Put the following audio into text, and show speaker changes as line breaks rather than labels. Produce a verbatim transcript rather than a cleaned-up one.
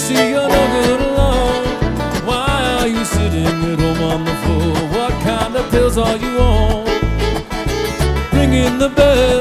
see you're no good alone. Why are you sitting at home on the floor? What kind of pills are you on? Ringing the bell